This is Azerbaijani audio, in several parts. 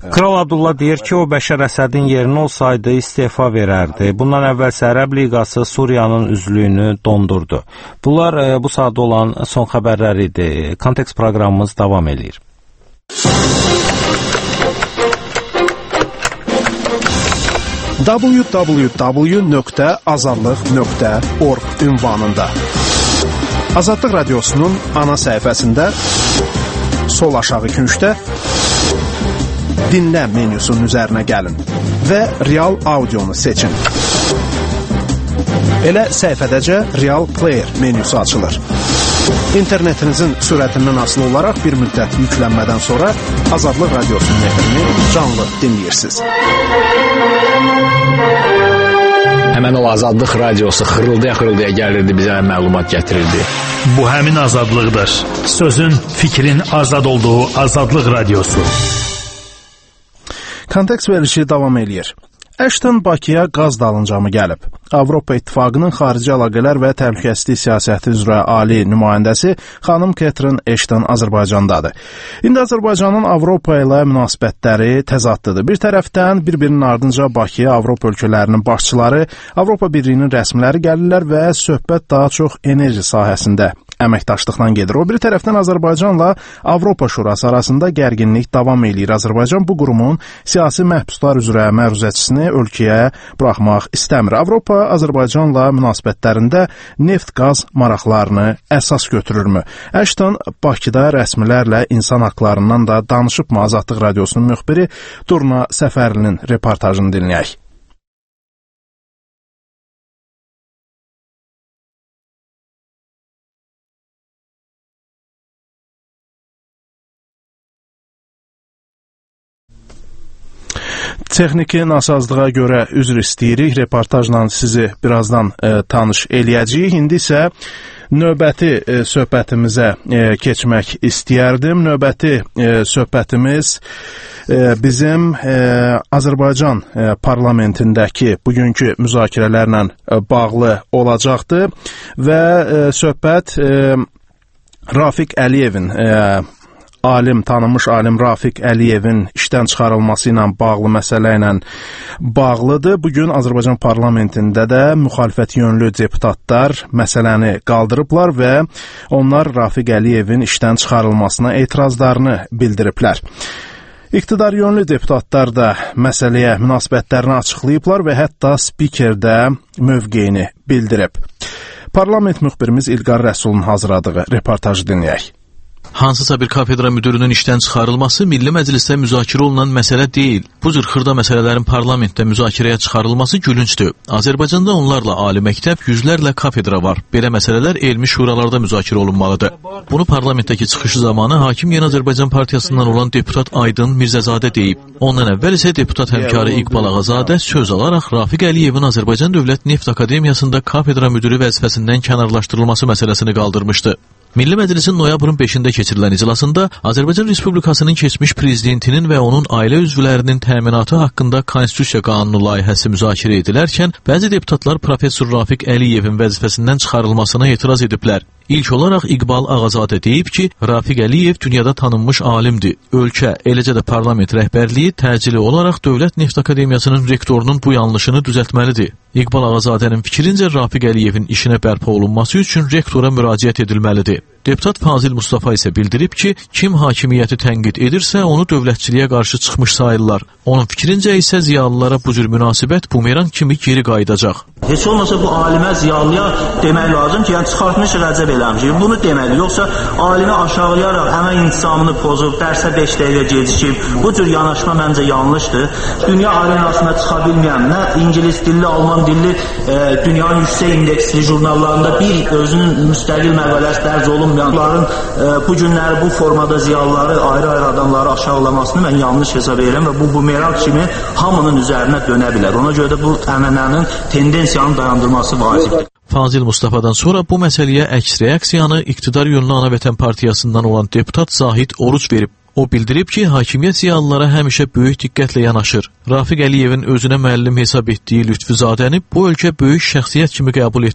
Kral Abdullah deyir ki, o Bəşər Əsədin yerinə olsaydı istefa verərdi. Bundan əvvəlsə Ərəb Liqası Suriyanın üzvlüyünü dondurdu. Bunlar bu saatda olan son xəbərlər idi. Kontekst proqramımız davam edir. www.azadlıq.org ünvanında Azadlıq Radiosunun ana səhifəsində sol aşağı küncdə dinlə menyusunun üzərinə gəlin və real audionu seçin. Elə səhifədəcə Real Player menyusu açılır. İnternetinizin sürətindən asılı olaraq bir müddət yüklənmədən sonra Azadlıq Radiosunun efrini canlı dinləyirsiniz. Həmən o Azadlıq Radiosu xırıldaya gəlirdi, bizə məlumat gətirirdi. Bu həmin azadlıqdır. Sözün, fikrin azad olduğu Azadlıq Radiosu. Kontekst verilişi davam edir. Ashton Bakıya qaz dalınca mı gəlib? Avropa İttifaqının xarici əlaqələr və təhlükəsizlik siyasəti üzrə ali nümayəndəsi xanım Catherine Ashton Azərbaycandadır. İndi Azərbaycanın Avropa ilə münasibətləri təzadlıdır. Bir tərəfdən bir-birinin ardınca Bakıya Avropa ölkələrinin başçıları, Avropa Birliyinin rəsmiləri gəlirlər və söhbət daha çox enerji sahəsində əməkdaşlıqdan gedir. O bir tərəfdən Azərbaycanla Avropa Şurası arasında gərginlik davam edir. Azərbaycan bu qurumun siyasi məhbuslar üzrə məruzəçisini ölkəyə buraxmaq istəmir. Avropa Azərbaycanla münasibətlərində neft-qaz maraqlarını əsas götürürmü? Ashton Bakıda rəsmilərlə insan haqlarından da danışıbmı? Azadlıq Radiosunun müxbiri Durna Səfərlinin reportajını dinləyək. Texniki nasazlığa görə üzr istəyirik. Reportajla sizi birazdan tanış eləyəcəyik. İndi isə növbəti söhbətimizə keçmək istəyərdim. Növbəti söhbətimiz bizim Azərbaycan parlamentindəki bugünkü müzakirələrlə bağlı olacaqdır və söhbət Rafiq Əliyevin tanınmış alim Rafiq Əliyevin işdən çıxarılması ilə bağlı məsələ ilə bağlıdır. Bugün Azərbaycan parlamentində də müxalifət yönlü deputatlar məsələni qaldırıblar və onlar Rafiq Əliyevin işdən çıxarılmasına etirazlarını bildiriblər. İqtidar yönlü deputatlar da məsələyə münasibətlərini açıqlayıblar və hətta spiker də mövqeyini bildirib. Parlament müxbirimiz İlqar Rəsulun hazırladığı reportajı dinləyək. Hansısa bir kafedra müdürünün işdən çıxarılması Milli Məclisdə müzakirə olunan məsələ deyil. Bu cür xırda məsələlərin parlamentdə müzakirəyə çıxarılması gülüncdür. Azərbaycanda onlarla ali məktəb, yüzlərlə kafedra var. Belə məsələlər elmi şuralarda müzakirə olunmalıdır. Bunu parlamentdəki çıxışı zamanı Hakim Yeni Azərbaycan Partiyasından olan deputat Aydın Mirzəzadə deyib. Ondan əvvəl isə deputat həmkarı İqbal Ağazadə söz alaraq Rafiq Əliyevin Azərbaycan Dövlət Neft Akademiyasında kafedra müdürü vəzifəsindən kənarlaşdırılması məsələsini qaldırmışdı. Milli Məclisin noyabrın 5-də keçirilən iclasında Azərbaycan Respublikasının keçmiş prezidentinin və onun ailə üzvlərinin təminatı haqqında Konstitusiya qanunu layihəsi müzakirə edilərkən, bəzi deputatlar professor Rafiq Əliyevin vəzifəsindən çıxarılmasına etiraz ediblər. İlk olaraq İqbal Ağazadə deyib ki, Rafiq Əliyev dünyada tanınmış alimdir. Ölkə, eləcə də parlament rəhbərliyi təcili olaraq Dövlət Neft Akademiyasının rektorunun bu yanlışını düzəltməlidir. İqbal Ağazadənin fikrincə Rafiq Əliyevin işinə bərpa olunması üçün rektora müraciət edilməlidir. Deputat Fazil Mustafa isə bildirib ki, kim hakimiyyəti tənqid edirsə, onu dövlətçiliyə qarşı çıxmış sayırlar. Onun fikrincə isə ziyalılara bu cür münasibət bumerang kimi geri qayıdacaq. Heç olmasa bu alimə, ziyalıya demək lazım ki, yəni çıxartmış rəcəb eləmişik. Bunu deməli, yoxsa alimə aşağılayaraq həmən intisamını pozub, dərsə 5 dəqiqə gecikib, bu cür yanaşma məncə yanlışdır. Dünya arenasına çıxa bilməyən, nə ingilis dilli, alman dilli, dünyanın yüksək indeksli jurnallarında bir özünün müstəqil məqaləsi dərc olunmayanların bu günləri bu formada ziyalıları, ayrı-ayrı adamları aşağılamasını mən yanlış hesab edirəm və bu bumerang kimi hamının üzərinə dönə bilər. Ona görə də bu ənənənin tendensiyanın dayandırılması vacibdir. Fazil Mustafa'dan sonra bu məsələyə əks reaksiyanı iqtidar yönlü Ana Vətən Partiyasından olan deputat Zahid Oruç verib. O bildirib ki, hakimiyyət ziyalılara həmişə böyük diqqətlə yanaşır. Rafiq Əliyevin özünə müəllim hesab etdiyi Lütfüzadəni bu ölkə böyük şəxsiyyət kimi qəbul etdi.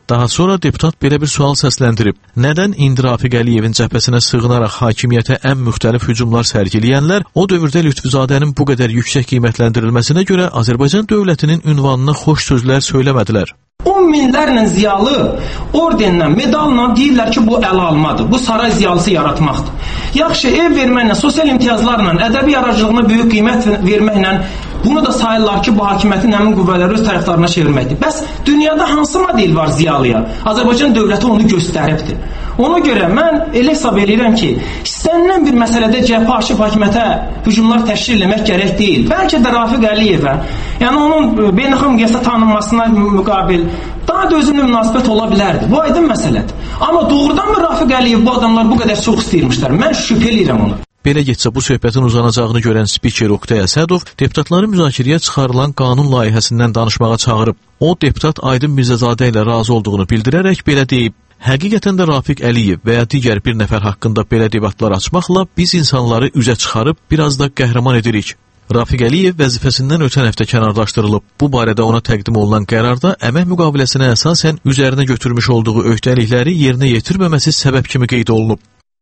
Daha sonra deputat belə bir sual səsləndirib. Nədən indi Rafiq Əliyevin cəbhəsinə sığınaraq hakimiyyətə ən müxtəlif hücumlar sərgiləyənlər o dövrdə Lütfüzadənin bu qədər yüksək qiymətləndirilməsinə görə Azərbaycan dövlətinin ünvanına xoş sözlər söyləmədilər? 10 minlərlə ziyalı ordenlə, medalla deyirlər ki, bu əl almadır, bu saray ziyalısı yaratmaqdır. Yaxşı, ev verməklə, sosial imtiyazlarla, ədəbi yaradıcılığına böyük qiymət verməklə bunu da sayırlar ki, bu hakimiyyətin həmin qüvvələri öz tərəfdarına çevirməkdir. Bəs dünyada hansı model var ziyalıya? Azərbaycan dövləti onu göstəribdir. Ona görə mən elə hesab edirəm ki, istənilən bir məsələdə cəbhə açıb hakimiyyətə hücumlar təşkil etmək gərək deyil. Bəlkə də Rafiq Əliyevə, yəni onun beynəlxalq miqyasda tanınmasına müqabil daha dözümlü münasibət ola bilərdi. Bu aydın məsələdir. Amma doğrudanmı Rafiq Əliyev bu adamlar bu qədər çox istəyirmişlər? Mən şübhə edirəm ona. Belə getsə bu söhbətin uzanacağını görən spiker Oqtay Əsədov deputatları müzakirəyə çıxarılan qanun layihəsindən danışmağa çağırıb. O, deputat Aydın Mirzəzadə ilə razı olduğunu bildirərək belə deyib. Həqiqətən də Rafiq Əliyev və ya digər bir nəfər haqqında belə debatlar açmaqla biz insanları üzə çıxarıb biraz da qəhrəman edirik. Rafiq Əliyev vəzifəsindən ötən həftə kənarlaşdırılıb. Bu barədə ona təqdim olunan qərarda əmək müqaviləsinə əsasən üzərinə götürmüş olduğu öhdəlikləri yerinə yetirməməsi səbəb kimi qeyd olunub.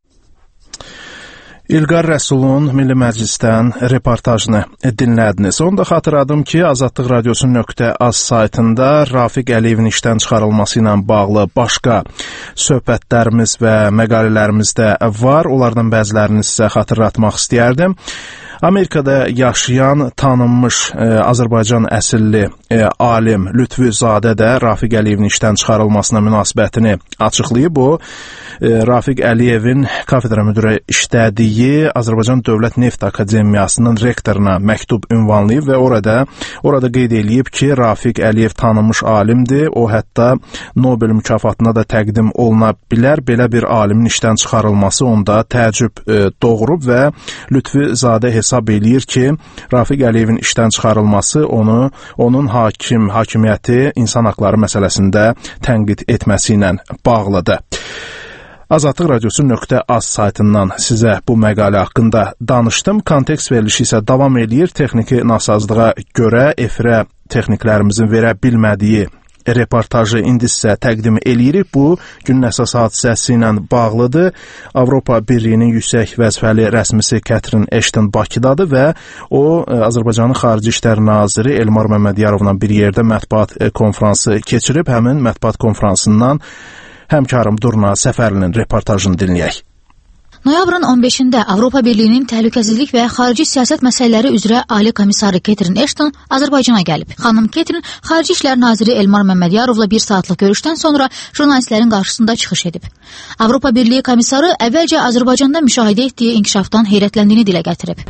İlqar Rəsulun Milli Məclisdən reportajını dinlədiniz. Onu da xatırladım ki, Azadlıq Radiosu.az saytında Rafiq Əliyevin işdən çıxarılması ilə bağlı başqa söhbətlərimiz və məqalələrimiz də var. Onlardan bəzilərini sizə xatırlatmaq istəyərdim. Amerikada yaşayan tanınmış Azərbaycan əsilli alim Lütfüzadə də Rafiq Əliyevin işdən çıxarılmasına münasibətini açıqlayıb. O, Rafiq Əliyevin kafedra müdiri işlədiyi Azərbaycan Dövlət Neft Akademiyasının rektoruna məktub ünvanlayıb və orada qeyd eləyib ki, Rafiq Əliyev tanınmış alimdir. O, hətta Nobel mükafatına da təqdim oluna bilər. Belə bir alimin işdən çıxarılması onda təəccüb doğurub və Lütfüzadə hesab eləyir ki, Rafiq Əliyevin işdən çıxarılması onun hakimiyyəti insan haqları məsələsində tənqid etməsi ilə bağlıdır. Azadlıq Radiosu.az saytından sizə bu məqalə haqqında danışdım. Kontekst verilişi isə davam eləyir. Texniki nasazlığa görə efirə texniklərimizin verə bilmədiyi reportajı indi sizə təqdim eləyirik. Bu, günün əsas hadisəsi ilə bağlıdır. Avropa Birliyinin yüksək vəzifəli rəsmisi Catherine Ashton Bakıdadır və o, Azərbaycanın Xarici İşlər Naziri Elmar Məmmədiyarovla bir yerdə mətbuat konfransı keçirib. Həmin mətbuat konfransından həmkarım Durna Səfərlinin reportajını dinləyək. Noyabrın 15-də Avropa Birliyinin təhlükəsizlik və xarici siyasət məsələləri üzrə Ali komissarı Catherine Ashton Azərbaycana gəlib. Xanım Catherine Xarici İşlər Naziri Elmar Məmmədiyarovla bir saatlıq görüşdən sonra jurnalistlərin qarşısında çıxış edib. Avropa Birliyi komissarı əvvəlcə Azərbaycanda müşahidə etdiyi inkişafdan heyrətləndiyini dilə gətirib.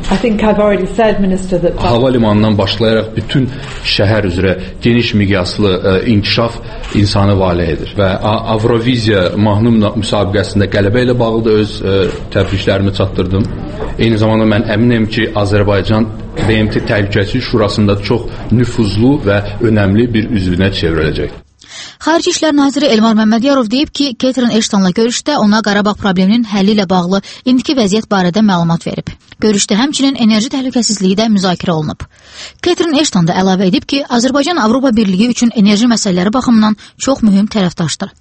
Hava limanından başlayaraq bütün şəhər üzrə geniş miqyaslı inkişaf insanı valeh edir və Avroviziya mahnı müsabiqəsində qələbə ilə bağlı öz təbriklərimi çatdırdım. Eyni zamanda mən əminəm ki, Azərbaycan BMT Təhlükəsizlik Şurasında çox nüfuzlu və önəmli bir üzvünə çevriləcək. Xarici İşlər Naziri Elmar Məmmədiyarov deyib ki, Catherine Ashtonla görüşdə ona Qarabağ probleminin həlli ilə bağlı indiki vəziyyət barədə məlumat verib. Görüşdə həmçinin enerji təhlükəsizliyi də müzakirə olunub. Catherine Ashton da əlavə edib ki, Azərbaycan Avropa Birliyi üçün enerji məsələləri baxımından çox mühüm tərəfdaşdır.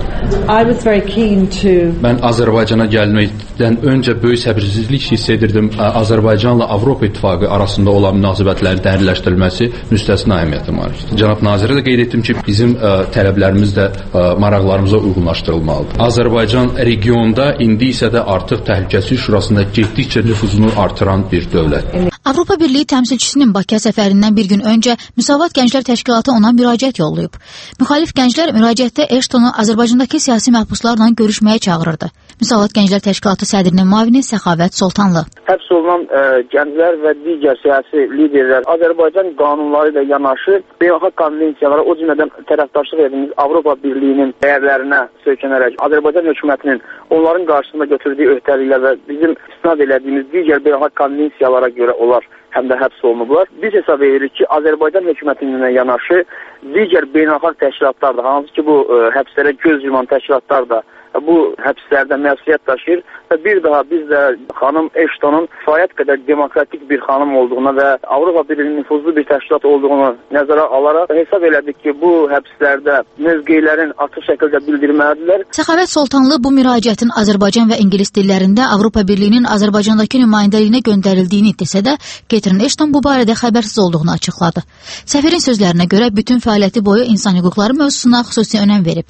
Mən Azərbaycana gəlməkdən öncə böyük səbirsizlik hiss edirdim. Azərbaycanla Avropa İttifaqı arasında olan münasibətlərin dərinləşdirilməsi müstəsna əhəmiyyətə malikdir. Cənab nazirə də qeyd etdim ki, bizim tələblərimiz də maraqlarımıza uyğunlaşdırılmalıdır. Azərbaycan regionda indi isə də artıq Təhlükəsizlik Şurasında getdikcə nüfuzunu artıran bir dövlətdir. Avropa Birliyi təmsilçisinin Bakıya səfərindən bir gün öncə Müsavat Gənclər Təşkilatı ona müraciət yollayıb. Müxalif gənclər müraciətdə Ashtonu Azərbaycandakı siyasi məhbuslarla görüşməyə çağırırdı. Müsavat Gənclər Təşkilatı sədrinin müavini Səxavət Soltanlı. Həbs olunan gənclər və digər siyasi liderlər Azərbaycan qanunları ilə yanaşı beynəlxalq konvensiyalara, o cümlədən tərəfdaşlıq etdiyimiz Avropa Birliyinin dəyərlərinə söykənərək Azərbaycan hökumətinin onların qarşısında götürdüyü öhdəliklər və bizim istinad elədiyimiz digər beynəlxalq konvensiyalara görə onlar həm də həbs olunublar. Biz hesab edirik ki, Azərbaycan hökumətinə yanaşı digər beynəlxalq təşkilatlar da, hansı ki bu həbslərə göz yuman təşkilatlar da bu həbslərdə məsuliyyət daşıyır və bir daha biz də xanım Ashtonun kifayət qədər demokratik bir xanım olduğuna və Avropa Birliyinin nüfuzlu bir təşkilat olduğunu nəzərə alaraq hesab elədik ki, bu həbslərdə mövqelərin açıq şəkildə bildirməlidirlər. Səxavət Soltanlı bu müraciətin Azərbaycan və ingilis dillərində Avropa Birliyinin Azərbaycandakı nümayəndəliyinə göndərildiyini desə də, Catherine Ashton bu barədə xəbərsiz olduğunu açıqladı. Səfirin sözlərinə görə bütün fəaliyyəti boyu insan hüquqları mövzusuna xüsusi önəm verib.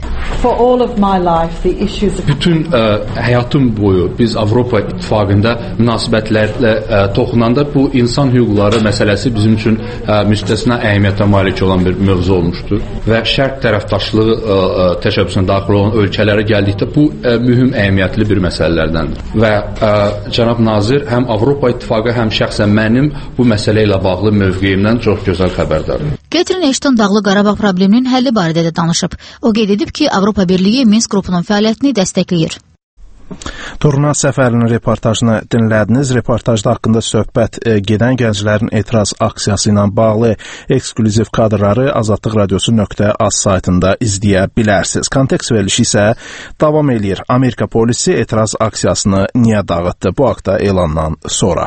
Bütün həyatım boyu biz Avropa İttifaqında münasibətlərlə toxunanda bu insan hüquqları məsələsi bizim üçün müstəsna əhəmiyyətə malik olan bir mövzu olmuşdur və şərq tərəfdaşlığı təşəbbüsünə daxil olan ölkələrə gəldikdə bu mühüm əhəmiyyətli bir məsələlərdəndir və cənab nazir həm Avropa İttifaqı, həm şəxsən mənim bu məsələ ilə bağlı mövqeyimdən çox gözəl xəbərdardır. Catherine Ashton Dağlıq Qarabağ probleminin həlli barədə də danışıb. O qeyd edib ki, Avropa Birliyi Minsk qrupunun fəaliyyətini dəstəkləyir. Turna Səfərlinin reportajını dinlədiniz. Reportajda haqqında söhbət gedən gənclərin etiraz aksiyası ilə bağlı eksklüziv kadrları Azadlıq Radiosu.az saytında izləyə bilərsiniz. Kontekst verilişi isə davam eləyir. Amerika polisi etiraz aksiyasını niyə dağıtdı? Bu haqda elandan sonra.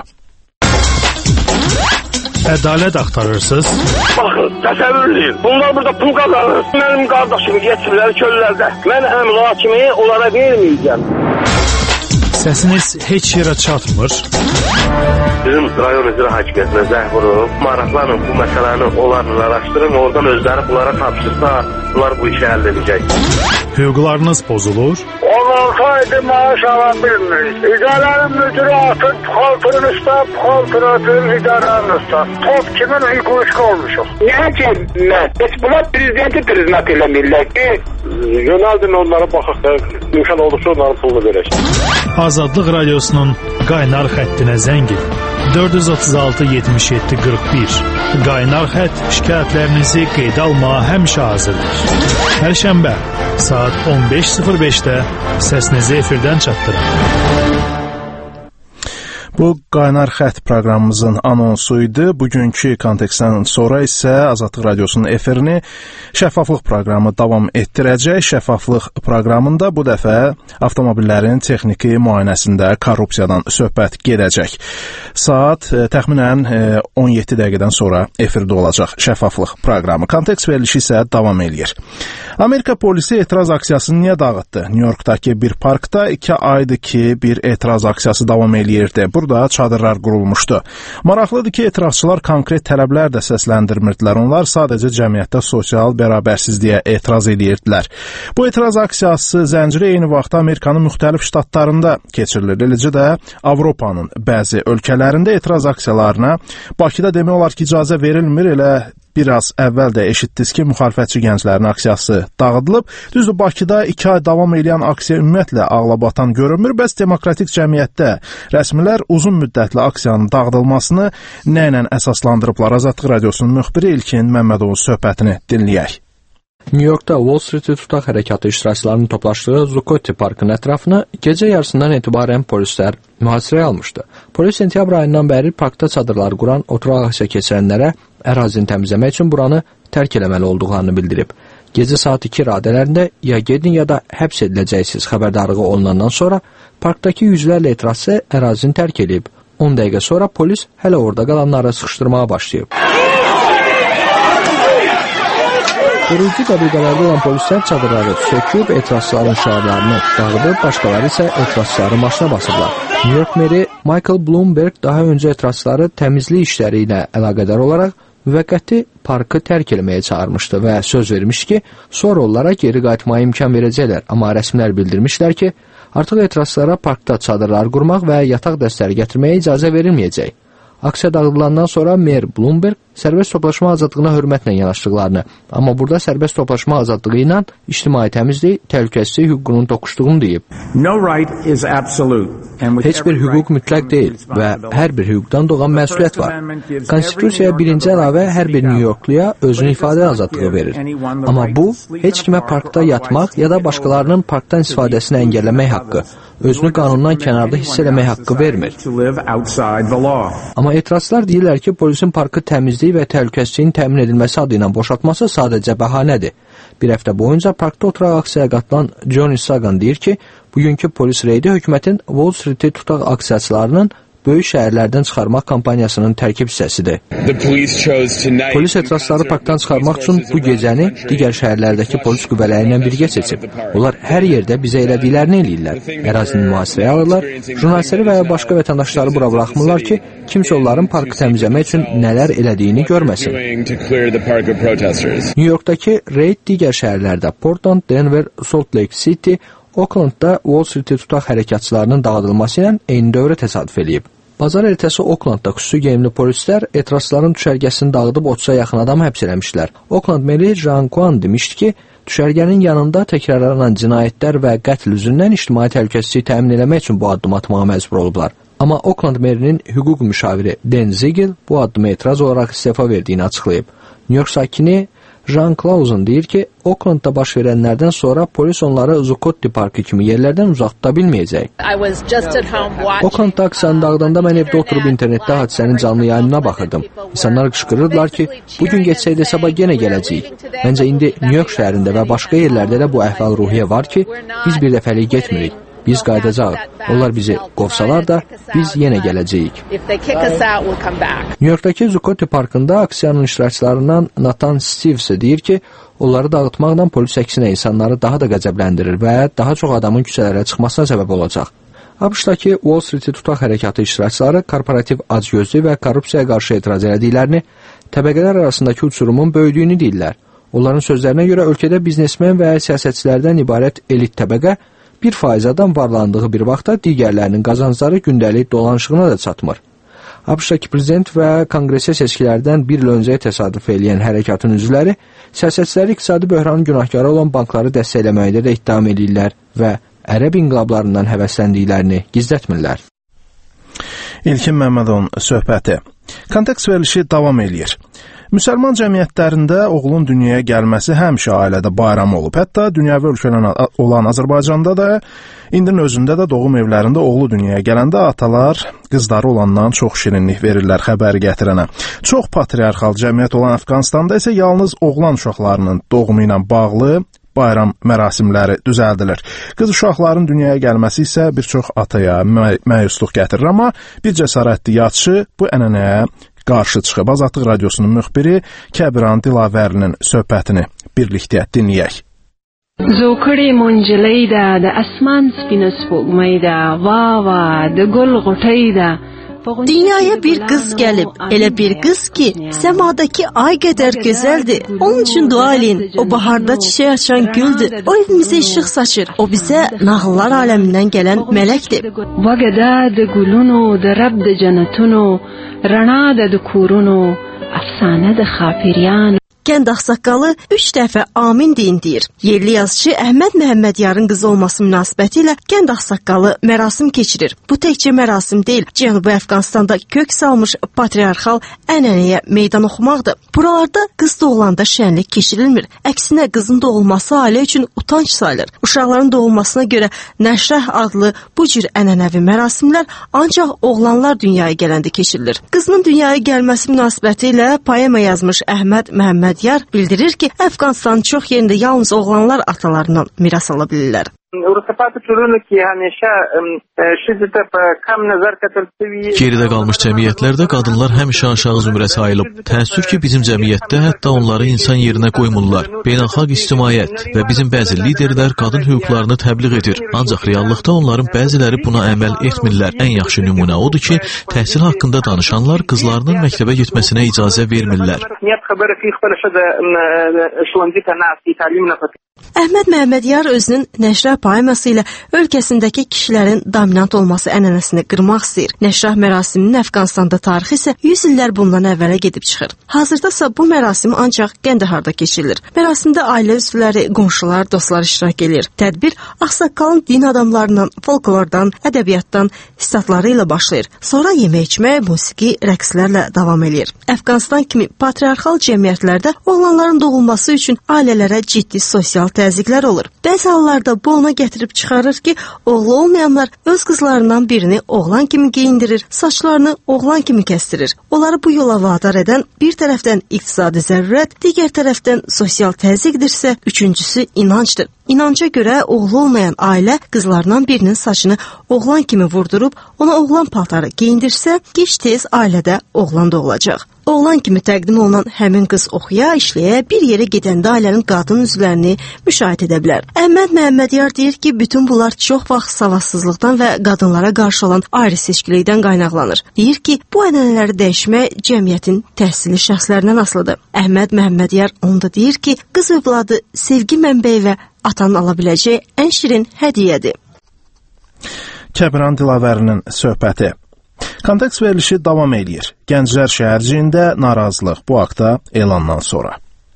Ədalət axtarırsınız? Baxın, təsəvvür edin. Bunlar burada pul qazanır. Mənim qardaşımı yetirlər çöllərdə. Mən əmr hakimi onlara verməyəcəm. Səsiniz heç yerə çatmır. Bizim rayon icra hakimiyyətinə zəng vurub, maraqlanın bu məsələni onlarla araşdırın, oradan özləri bunlara tapşırsa, bunlar bu işi həll edəcək. Hüquqlarınız pozulur. 16 aydır maaş ala bilmirik. İdarənin müdürü atır, puxaltırın üstə, puxaltır atır, idarənin üstə. Top kimin hüququşqa olmuşuq. Niyə ki, heç bunlar prezidenti priznat eləmirlər ki, yönəldin onlara baxaq da, imkan olursa onların pulunu verək. Azadlıq Radiosunun qaynar xəttinə zəng edin. 436-77-41. Qaynar xətt şikayətlərinizi qeydə almağa həmişə hazırdır. Hər şənbə saat 15:05-də səsinizi efirdən çatdırın. Bu qaynar xətt proqramımızın anonsu idi. Bugünkü kontekstdən sonra isə Azadlıq Radiosunun efirini şəffaflıq proqramı davam etdirəcək. Şəffaflıq proqramında bu dəfə avtomobillərin texniki müayinəsində korrupsiyadan söhbət gedəcək. Saat təxminən 17 dəqiqədən sonra efirdə olacaq şəffaflıq proqramı. Kontekst verilişi isə davam eləyir. Amerika polisi etiraz aksiyasını niyə dağıtdı? New Yorkdakı bir parkda 2 aydır ki, bir etiraz aksiyası davam eləyirdi. Burada çadırlar qurulmuşdu. Maraqlıdır ki, etirazçılar konkret tələblər də səsləndirmirdilər. Onlar sadəcə cəmiyyətdə sosial bərabərsizliyə etiraz edirdilər. Bu etiraz aksiyası zənciri eyni vaxtda Amerikanın müxtəlif ştatlarında keçirilir. Eləcə də Avropanın bəzi ölkələrində etiraz aksiyalarına Bakıda demək olar ki, icazə verilmir. Elə biraz əvvəl də eşitdiniz ki, müxalifətçi gənclərin aksiyası dağıdılıb. Düzdür, Bakıda 2 ay davam edən aksiya ümumiyyətlə ağlabatan görünmür. Bəs demokratik cəmiyyətdə rəsmilər uzun müddətli aksiyanın dağıdılmasını nə ilə əsaslandırıblar? Azadlıq Radiosunun müxbiri İlkin Məmmədovun söhbətini dinləyək. New Yorkda Wall Street tutaq hərəkatı iştirakçılarının toplaşdığı Zuccotti parkının ətrafını gecə yarısından etibarən polislər mühasirəyə almışdı. Polis sentyabr ayından bəri parkda çadırlar quran, oturaq aksiya keçirənlərə ərazini təmizləmək üçün buranı tərk eləməli olduqlarını bildirib. Gecə saat 2 radələrində ya gedin ya da həbs ediləcəksiniz xəbərdarlığı olunandan sonra parkdakı yüzlərlə etirazçı ərazini tərk edib. 10 dəqiqə sonra polis hələ orada qalanları sıxışdırmağa başlayıb. Qoruyucu dəqiqələrdə olan polislər çadırları söküb, etirazçıların şəhərlərini dağıdıb, başqaları isə etirazçıları maşına basıblar. New York meri Michael Bloomberg daha öncə etirazçıları təmizlik işləri ilə əlaqədar olaraq müvəqqəti parkı tərk eləməyə çağırmışdı və söz vermişdi ki, sonra onlara geri qayıtmaya imkan verəcəklər. Amma rəsmilər bildirmişlər ki, artıq etirazçılara parkda çadırlar qurmaq və yataq dəstələri gətirməyə icazə verilməyəcək. Aksiya dağıdılandan sonra Mer Bloomberg sərbəst toplaşma azadlığına hörmətlə yanaşdıqlarını, amma burada sərbəst toplaşma azadlığı ilə ictimai təmizlik, təhlükəsizlik hüququnun toqquşduğunu deyib. Heç bir hüquq mütləq deyil və hər bir hüquqdan doğan məsuliyyət var. Konstitusiyaya birinci əlavə hər bir New Yorkluya özünü ifadə azadlığı verir. Amma bu, heç kimə parkda yatmaq ya da başqalarının parkdan istifadəsini əngəlləmək haqqı, özünü qanundan kənarda hiss eləmək haqqı vermir. Amma etirazçılar deyirlər ki, polisin parkı təmizləyib təhlükəsizliyi və təhlükəsizliyin təmin edilməsi adı ilə boşaltması sadəcə bəhanədir. Bir həftə boyunca parkda oturaq aksiyaya qatılan Johnny Sagan deyir ki, bugünkü polis reydi hökumətin Wall Street tutaq aksiyaçılarının böyük şəhərlərdən çıxarmaq kampaniyasının tərkib hissəsidir. Polis etirazçıları parkdan çıxarmaq üçün bu gecəni digər şəhərlərdəki polis qüvvələri ilə birgə seçib. Onlar hər yerdə bizə elədiklərini eləyirlər. Ərazini mühasirəyə alırlar, jurnalistləri və ya başqa vətəndaşları bura buraxmırlar ki, kimsə onların parkı təmizləmək üçün nələr elədiyini görməsin. New Yorkdakı reyd digər şəhərlərdə Portland, Denver, Salt Lake City, Oaklandda Wall Street tutaq hərəkatçılarının dağıdılması ilə eyni dövrə təsadüf eləyib. Bazar ertəsi Oaklandda xüsusi geyimli polislər etirazçıların düşərgəsini dağıdıb 30-a yaxın adamı həbs eləmişlər. Oakland meri Jean Quan demişdi ki, düşərgənin yanında təkrarlanan cinayətlər və qətl üzündən ictimai təhlükəsizliyi təmin etmək üçün bu addım atmağa məcbur olublar. Amma Oakland merinin hüquq müşaviri Dan Ziegel bu addıma etiraz olaraq istefa verdiyini açıqlayıb. New York sakini Jean Clausen deyir ki, Oaklandda baş verənlərdən sonra polis onları Zuccotti Parkı kimi yerlərdən uzaq tuta bilməyəcək. Oaklandda aksiyanı dağıdanda mən evdə oturub internetdə hadisənin canlı yayınına baxırdım. İnsanlar qışqırırdılar ki, bugün geçsəydə sabah yenə gələcəyik. Məncə indi New York şəhərində və başqa yerlərdə də bu əhval-ruhiyyə var ki, biz bir dəfəlik getmirik. Biz qayıdacağıq. Onlar bizi qovsalar da biz yenə gələcəyik. New Yorkdakı Zuccotti Parkında aksiyanın iştirakçılarından Nathan Steves deyir ki, onları dağıtmaqla polis əksinə insanları daha da qəzəbləndirir və daha çox adamın küçələrə çıxmasına səbəb olacaq. ABŞ-dakı Wall Street tutaq hərəkatı iştirakçıları korporativ acgözlük və korrupsiyaya qarşı etiraz etdiklərini, təbəqələr arasındakı uçurumun böyüdüyünü deyirlər. Onların sözlərinə görə ölkədə biznesmen və siyasətçilərdən ibarət elit təbəqə 1% adam varlandığı bir vaxtda digərlərinin qazancları gündəlik dolanışığına da çatmır. ABŞ-dakı prezident və konqresə seçkilərdən bir il öncəyə təsadüf eləyən hərəkatın üzvləri siyasətçiləri iqtisadi böhranın günahkarı olan bankları dəstəkləməkdə də ittiham edirlər və ərəb inqilablarından həvəsləndiklərini gizlətmirlər. İlkin Məmmədovun söhbəti. Kontekst verilişi davam eləyir. Müsəlman cəmiyyətlərində oğlun dünyaya gəlməsi həmişə ailədə bayram olub. Hətta dünyəvi ölkələr olan Azərbaycanda da, indinin özündə də doğum evlərində oğlu dünyaya gələndə atalar qızları olandan çox şirinlik verirlər xəbəri gətirənə. Çox patriarxal cəmiyyət olan Əfqanistanda isə yalnız oğlan uşaqlarının doğumu ilə bağlı bayram mərasimləri düzəldilir. Qız uşaqların dünyaya gəlməsi isə bir çox ataya məyusluq gətirir, amma bir cəsarətli yatçı bu ənənəyə qarşı çıxıb. Azadlıq Radiosunun müxbiri Kəbiran Dilavərlinin söhbətini birlikdə dinləyək. زوکړې منجلۍ ده د اسمان سپینه سپوږمۍ ده وا وا د ګل غوټۍ ده. Dünyaya bir qız gəlib, elə bir qız ki, səmadakı ay qədər gözəldir. Onun üçün dua edin. O baharda çiçək açan güldür. O evimizə işıq saçır. O bizə nağıllar aləmindən gələn mələkdir. وګدا د ګلونو د رب د جنتونو رڼا د کورونو افسانه د خاپریان. Kənd ağsaqqalı 3 dəfə amin deyin deyir. Yerli yazıcı Əhməd Məhəmmədyarın qızı olması münasibəti ilə kənd ağsaqqalı mərasim keçirir. Bu təkcə mərasim deyil, Cənubi Əfqanistanda kök salmış patriarxal ənənəyə meydan oxumaqdır. Buralarda qız doğulanda şənlik keçirilmir. Əksinə qızın doğulması ailə üçün utanc sayılır. Uşaqların doğulmasına görə Nəşrəh adlı bu cür ənənəvi mərasimlər ancaq oğlanlar dünyaya gələndə keçirilir. Qızının dünyaya gəlməsi münasibəti ilə poema yazmış Əhməd Məhəmmədyar bildirir ki, Əfqanistanın çox yerində yalnız oğlanlar atalarından miras ala bilirlər. Geridə qalmış cəmiyyətlərdə qadınlar həmişə aşağı zümrə sayılıb. Təəssüf ki, bizim cəmiyyətdə hətta onları insan yerinə qoymurlar. Beynəlxalq ictimaiyyət və bizim bəzi liderlər qadın hüquqlarını təbliğ edir. Ancaq reallıqda onların bəziləri buna əməl etmirlər. Ən yaxşı nümunə odur ki, təhsil haqqında danışanlar qızlarının məktəbə getməsinə icazə vermirlər. Əhməd Məhəmmədyar özünün Nəşrəh poeması ilə ölkəsindəki kişilərin dominant olması ənənəsini qırmaq istəyir. Nəşrəh mərasiminin Əfqanistanda tarixi isə 100 illər bundan əvvələ gedib çıxır. Hazırda isə bu mərasim ancaq Qəndaharda keçirilir. Mərasimdə ailə üzvləri, qonşular, dostlar iştirak edir. Tədbir ağsaqqalın din adamlarından, folklordan, ədəbiyyatdan statları ilə başlayır. Sonra yemək-içmək, musiqi, rəqslərlə davam edir. Əfqanistan kimi patriarxal cəmiyyətlərdə oğlanların doğulması üçün ailələrə ciddi sosial təzyiqlər olur. Bəzi hallarda bu ona meydana gətirib çıxarır ki, oğlu olmayanlar öz qızlarından birini oğlan kimi geyindirir, saçlarını oğlan kimi kəstirir. Onları bu yola vadar edən bir tərəfdən iqtisadi zərurət, digər tərəfdən sosial təzyiqdirsə, üçüncüsü inancdır. İnanca görə oğlu olmayan ailə qızlarından birinin saçını oğlan kimi vurdurub, ona oğlan paltarı geyindirsə, gec-tez ailədə oğlan da olacaq. Oğlan kimi təqdim olunan həmin qız oxuya, işləyə, bir yerə gedəndə ailənin qadın üzvlərini müşahidə edə bilər. Əhməd Məhəmmədyar deyir ki, bütün bunlar çox vaxt savadsızlıqdan və qadınlara qarşı olan ayrı seçkilikdən qaynaqlanır. Deyir ki, bu ənənələri dəyişmək cəmiyyətin təhsilli şəxslərindən asılıdır. Əhməd Məhəmmədyar onda deyir ki, qız övladı sevgi mənbəyi və atanın ala biləcəyi ən şirin hədiyyədir. Kəbran Dilavərinin söhbəti. Kontekst verilişi davam edir. Gənclər şəhərciyində narazılıq bu haqda elandan sonra.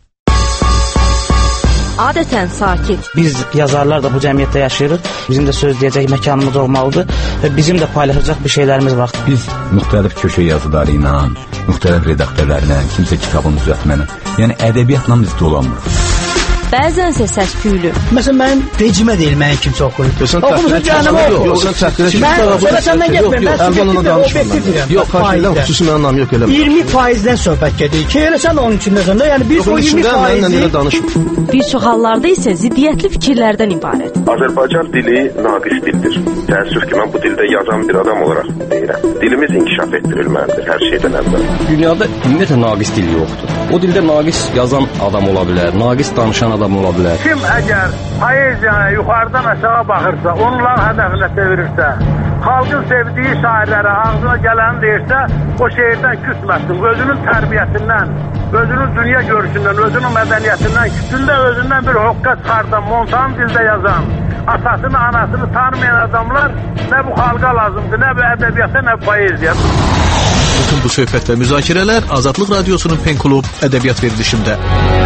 Adətən sakit. Biz yazarlar da bu cəmiyyətdə yaşayırıq. Bizim də söz deyəcək məkanımız olmalıdır və bizim də paylaşacaq bir şeylərimiz var. Biz müxtəlif köşə yazıları ilə, müxtəlif redaktörlərlə, kimsə kitabın düzəltməni, yəni ədəbiyyatla biz dolanmırıq. Bəzənsə səs-küylü. Məsələn, mənim vecimə deyil, mənim kimsə oxuyub. Oxumusun canım, oxu. Mən səndən getməyim, mən subjektiv, yox, xüsusi mənim anlam yox elə. 20%-dən söhbət gedir ki, elə sən onun içindəsən də, yəni biz o 20%-i... Bir çox hallarda isə ziddiyyətli fikirlərdən ibarət. Azərbaycan dili naqis dildir. Təəssüf ki, mən bu dildə yazan bir adam olaraq deyirəm. Dilimiz inkişaf etdirilməlidir hər şeydən əvvəl. Dünyada ümumiyyətlə naqis dil yoxdur. O dildə naqis yazan adam ola bilər, naqis danışan adam ola bilər. Kim əgər poeziyaya yuxarıdan aşağı baxırsa, onların hədəfinə çevirirsə, xalqın sevdiyi şairlərə ağzına gələni deyirsə, o şeirdən küsməsin. Özünün tərbiyəsindən, özünün dünya görüşündən, özünün mədəniyyətindən, kütündə özündən bir hoqqa çıxardan, montan dildə yazan, atasını, anasını tanımayan adamlar nə bu xalqa lazımdır, nə bu ədəbiyyata, nə bu poeziya. Bütün bu söhbət və müzakirələr Azadlıq Radiosunun Pen Klub ədəbiyyat verilişində.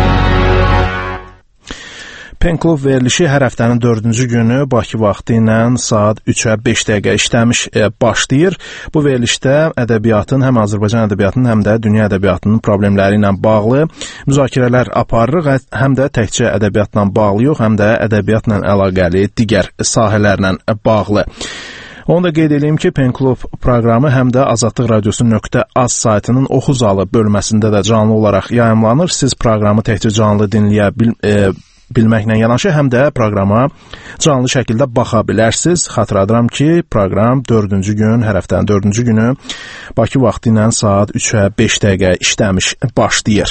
Pen Klub verilişi hər həftənin 4-cü günü Bakı vaxtı ilə saat 3-ə 5 dəqiqə işləmiş başlayır. Bu verilişdə ədəbiyyatın, həm Azərbaycan ədəbiyyatının, həm də dünya ədəbiyyatının problemləri ilə bağlı müzakirələr aparırıq. Həm də təkcə ədəbiyyatla bağlı yox, həm də ədəbiyyatla əlaqəli digər sahələrlə bağlı. Onu da qeyd edeyim ki, Pen Klub proqramı həm də Azadlıq Radiosu.az saytının Oxu Zalı bölməsində də canlı olaraq yayımlanır. Siz proqramı təkcə canlı dinləyə bilməklə yanaşı, həm də proqrama canlı şəkildə baxa bilərsiniz. Xatırladıram ki, proqram 4-cü gün, hər həftənin 4-cü günü Bakı vaxtı ilə saat 3-ə 5 dəqiqə işləmiş başlayır.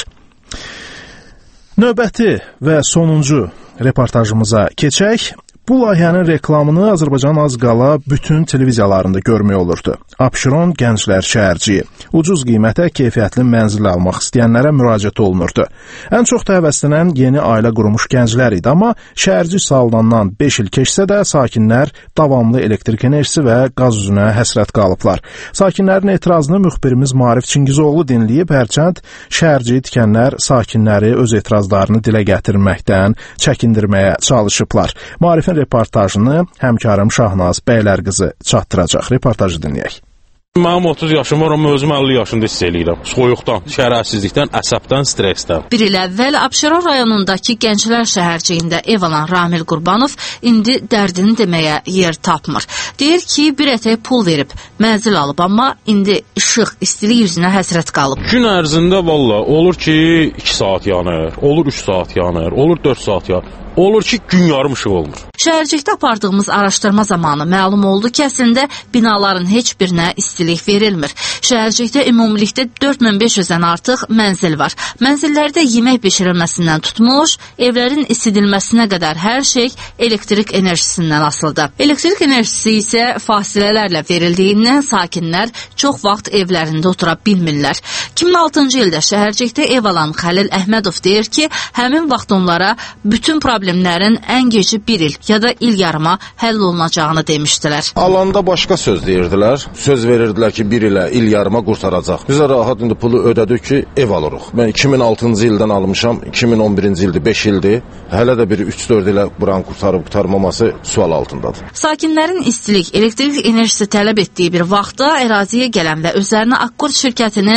Növbəti və sonuncu reportajımıza keçək. Bu layihənin reklamını Azərbaycan az qala bütün televiziyalarında görmək olurdu. Abşeron Gənclər Şəhərciyi. Ucuz qiymətə keyfiyyətli mənzil almaq istəyənlərə müraciət olunurdu. Ən çox da həvəslənən yeni ailə qurmuş gənclər idi, amma şəhərci salınandan 5 il keçsə də sakinlər davamlı elektrik enerjisi və qaz üzünə həsrət qalıblar. Sakinlərin etirazını müxbirimiz Maarif Çingizoğlu dinləyib, hərçənd şəhərciyi tikənlər sakinləri öz etirazlarını dilə gətirməkdən çəkindirməyə çalışıblar. Maarifin reportajını həmkarım Şahnaz Bəylərqızı çatdıracaq. Reportajı dinləyək. Mənim 30 yaşım var, amma özüm 50 yaşında hiss eləyirəm. Soyuqdan, şərəfsizlikdən, əsəbdən, stressdən. Bir il əvvəl Abşeron rayonundakı Gənclər Şəhərciyində ev alan Ramil Qurbanov indi dərdini deməyə yer tapmır. Deyir ki, bir ətək pul verib, mənzil alıb, amma indi işıq, istilik yüzünə həsrət qalıb. Gün ərzində valla olur ki 2 saat yanır, olur 3 saat yanır, olur 4 saat yanır. Olur ki, gün yarım işıq olmur. Şəhərcikdə apardığımız araşdırma zamanı məlum oldu ki, əslində binaların heç birinə istilik verilmir. Şəhərcikdə ümumilikdə 4500-dən artıq mənzil var. Mənzillərdə yemək bişirilməsindən tutmuş, evlərin isidilməsinə qədər hər şey elektrik enerjisindən asılıdır. Elektrik enerjisi isə fasilələrlə verildiyindən sakinlər çox vaxt evlərində otura bilmirlər. 2006-cı ildə Şəhərcikdə ev alan Xəlil Əhmədov deyir ki, həmin vaxt onlara bütün problemlərin ən gecə bir il ya da il yarıma həll olunacağını demişdilər. Alanda başqa söz deyirdilər. Söz verirdilər ki, bir ilə il yarıma qurtaracaq. Bizə rahat indi pulu ödədik ki, ev alırıq. Mən 2006-cı ildən almışam, 2011-ci ildir, 5 ildir. Hələ də bir 3-4 ilə buranın qurtarıb-qurtarmaması sual altındadır. Sakinlərin istilik, elektrik enerjisi tələb etdiyi bir vaxtda əraziyə gələn və özlərinə Akkor şirkətinin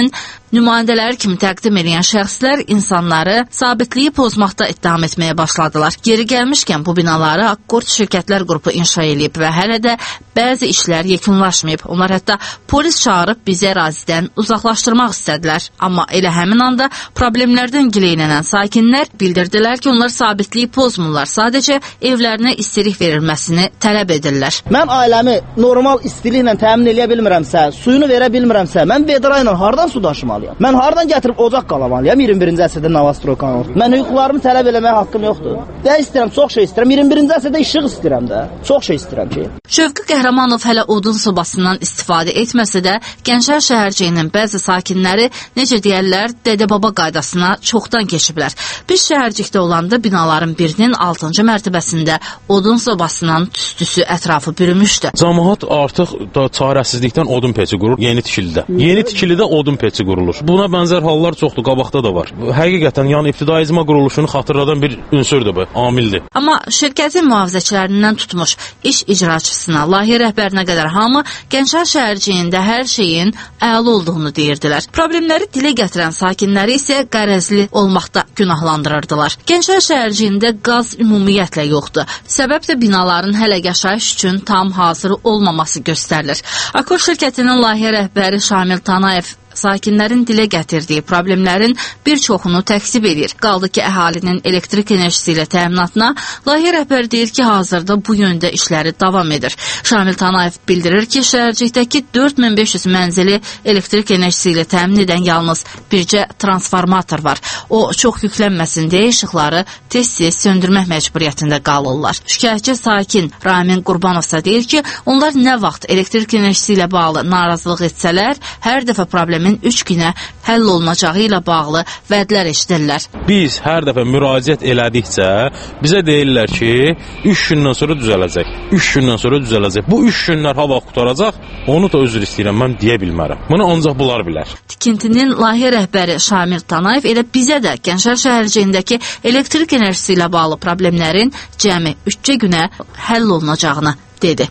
Nümayəndələri kimi təqdim edən şəxslər insanları sabitliyi pozmaqda ittiham etməyə başladılar. Geri gəlmişkən bu binaları Akkord Şirkətlər Qrupu inşa edib və hələ də bəzi işlər yekunlaşmayıb. Onlar hətta polis çağırıb bizi ərazidən uzaqlaşdırmaq istədilər. Amma elə həmin anda problemlərdən gileylənən sakinlər bildirdilər ki, onlar sabitliyi pozmurlar. Sadəcə evlərinə istilik verilməsini tələb edirlər. Mən ailəmi normal istiliklə təmin edə bilmirəmsə, suyunu verə bilmirəmsə, mən vedra ilə hardan su daşımalıyam? Mən hardan gətirib ocaq qalamalıyam 21-ci əsrdə Novostroykanı? Mən hüquqlarımı tələb eləməyə haqqım yoxdur. Nə istəyirəm, çox şey istəyirəm. 21-ci əsrdə işıq istəyirəm də. Çox şey istəyirəm ki. Şövqü Qəhrəmanov hələ odun sobasından istifadə etməsə də, Gənclər şəhərciyinin bəzi sakinləri, necə deyərlər, dədə-baba qaydasına çoxdan keçiblər. Biz şəhərcikdə olanda binaların birinin 6-cı mərtəbəsində odun sobasının tüstüsü ətrafı bürümüşdü. Cəmaət artıq da çarəsizlikdən odun peçi qurur yeni tikilidə. Yeni tikilidə odun peçi qurulur. Buna bənzər hallar çoxdur, qabaqda da var. Həqiqətən, yəni ibtidai icma quruluşunu xatırladan bir ünsürdür bu, amildir. Amma şirkətin mühafizəçilərindən tutmuş iş icraçısına, layihə rəhbərinə qədər hamı Gənclər şəhərciyində hər şeyin əla olduğunu deyirdilər. Problemləri dilə gətirən sakinləri isə qərəzli olmaqda günahlandırırdılar. Gənclər şəhərciyində qaz ümumiyyətlə yoxdur. Səbəb də binaların hələ yaşayış üçün tam hazır olmaması göstərilir. Akkord şirkətinin layihə rəhbəri Şamil Tanayev sakinlərin dilə gətirdiyi problemlərin bir çoxunu təksib edir. Qaldı ki, əhalinin elektrik enerjisi ilə təminatına layihə rəhbəri deyir ki, hazırda bu yöndə işləri davam edir. Şamil Tanayev bildirir ki, şəhərcikdəki 4500 mənzili elektrik enerjisi ilə təmin edən yalnız bircə transformator var. O, çox yüklənməsin deyə işıqları tez-tez söndürmək məcburiyyətində qalırlar. Şikayətçi sakin Ramin Qurbanovsa deyir ki, onlar nə vaxt elektrik enerjisi ilə bağlı narazılıq etsələr, hər dəfə problemin 3 günə həll olunacağı ilə bağlı vədlər eşidirlər. Biz hər dəfə müraciət elədikcə bizə deyirlər ki, 3 gündən sonra düzələcək. 3 gündən sonra düzələcək. Bu 3 günlər hava qutaracaq, onu da özür istəyirəm, mən deyə bilmərəm. Bunu ancaq bunlar bilər. Tikintinin layihə rəhbəri Şamil Tanayev elə bizə də Gənclər şəhərciyindəki elektrik enerjisi ilə bağlı problemlərin cəmi 3 günə həll olunacağını dedi.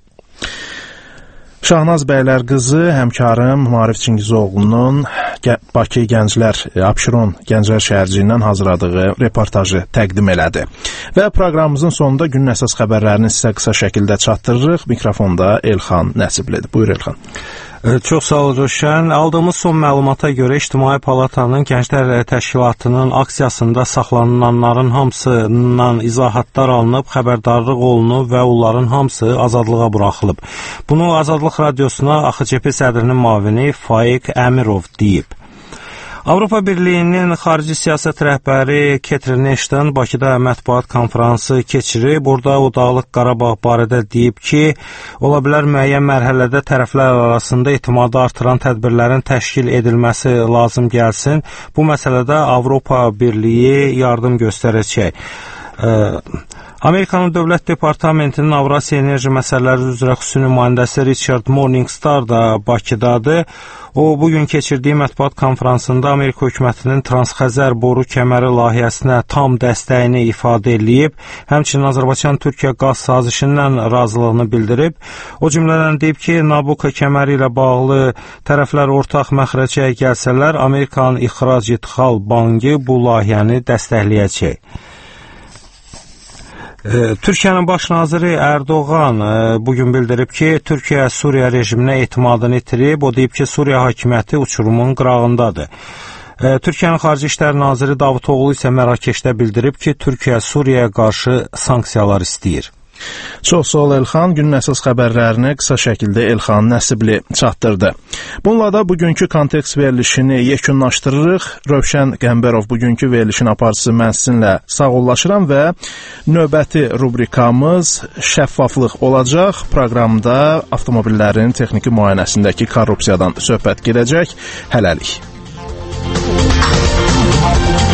Şahnaz Bəylərqızı, həmkarım Maarif Çingizoğlu'nun Bakı Gənclər, Abşeron Gənclər şəhərciyindən hazırladığı reportajı təqdim elədi. Və proqramımızın sonunda günün əsas xəbərlərini sizə qısa şəkildə çatdırırıq. Mikrofonda Elxan Nəsiblidir. Buyur Elxan. Çox sağ ol Ruşən. Aldığımız son məlumata görə İctimai Palatanın Gənclər Təşkilatının aksiyasında saxlanılanların hamısından izahatlar alınıb, xəbərdarlıq olunub və onların hamısı azadlığa buraxılıb. Bunu Azadlıq Radiosuna AXCP sədrinin müavini Faiq Əmirov deyib. Avropa Birliyinin xarici siyasət rəhbəri Catherine Ashton Bakıda mətbuat konfransı keçirib. Burada o Dağlıq Qarabağ barədə deyib ki, ola bilər müəyyən mərhələdə tərəflər arasında etimadı artıran tədbirlərin təşkil edilməsi lazım gəlsin. Bu məsələdə Avropa Birliyi yardım göstərəcək. Amerikanın Dövlət Departamentinin Avrasiya Enerji Məsələləri üzrə xüsusi nümayəndəsi Richard Morningstar da Bakıdadır. O, bugün keçirdiyi mətbuat konfransında Amerika hökumətinin Transxəzər boru kəməri layihəsinə tam dəstəyini ifadə edib, həmçinin Azərbaycan-Türkiyə qaz sazişindən razılığını bildirib. O cümlədən deyib ki, Nabucco kəməri ilə bağlı tərəflər ortaq məxrəcə gəlsələr, Amerikanın İxrac-İdxal Bankı bu layihəni dəstəkləyəcək. Türkiyənin baş naziri Erdoğan bugün bildirib ki, Türkiyə Suriya rejiminə etimadını itirib. O deyib ki, Suriya hakimiyyəti uçurumun qırağındadır. Türkiyənin Xarici İşlər naziri Davutoğlu isə Mərakeşdə bildirib ki, Türkiyə Suriyaya qarşı sanksiyalar istəyir. Çox sağ ol Elxan. Günün əsas xəbərlərini qısa şəkildə Elxan Nəsibli çatdırdı. Bununla da bugünkü kontekst verilişini yekunlaşdırırıq. Rövşən Qəmbərov bugünkü verilişin aparıcısı mən sizinlə sağollaşıram və növbəti rubrikamız şəffaflıq olacaq. Proqramda avtomobillərin texniki müayinəsindəki korrupsiyadan söhbət gedəcək. Hələlik.